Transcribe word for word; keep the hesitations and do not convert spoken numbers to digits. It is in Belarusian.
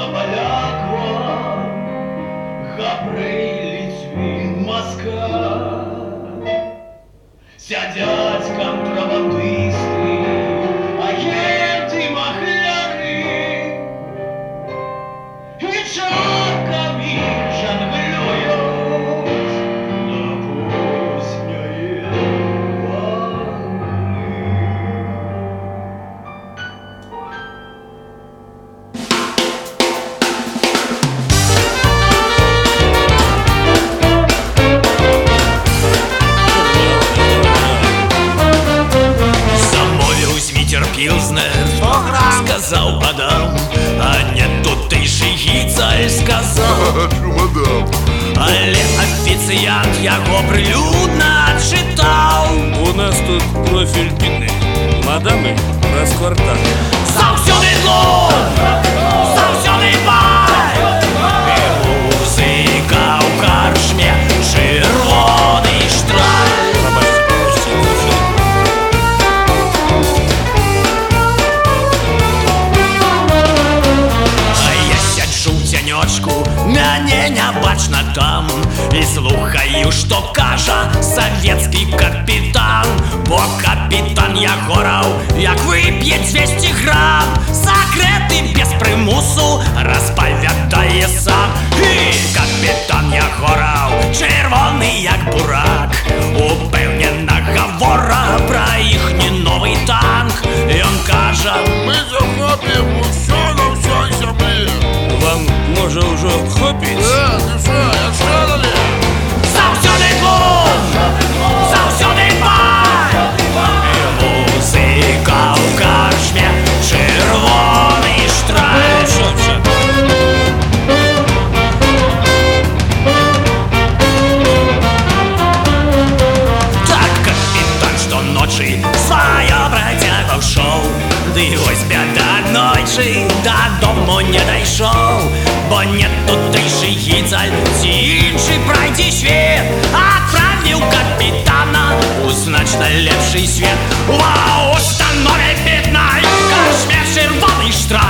Поляква, Габрей, Литвин, Москва. Сядять контрабандисти, агенти, махляри, і чарками жонглюють на позднее вали. Пилзнер, сказал Адам, а не тутейший гіцаль сказал Чумадам. Але офіціант його прилюдно читав. У нас тут профіль бідний. Мадами раз в квартал. Заўсёды глум, заўсёды баль, і музыка ў карчме, чырвоны штраль. Мяне не бачна там, і слухаю, што кажа савецкі капітан. Бо капітан Ягораў, як вып'е дзвесце грам, сакрэты без прымусу распавядае сам. І капітан Ягораў, чырвоны як бурак, упэўнена гавора пра іхні новы танк. Ён кажа: мы захопім усё на ўсёй зямлі. Вам, можа, ўжо хопіць? Э, ты шо, як шалалі? Заўсёды глум, заўсёды баль, і музыка ў карчме, чырвоны штраль. Так капітан штоночы сваё працягваў шоу. Ды вось бяда, ночы дадому не дайшоў, бо не тутейшы гіцаль ці іншы прайдзе свет адправіў капітана у значна лепшы свет. Ва установе беднай карчме чырвоны штраль.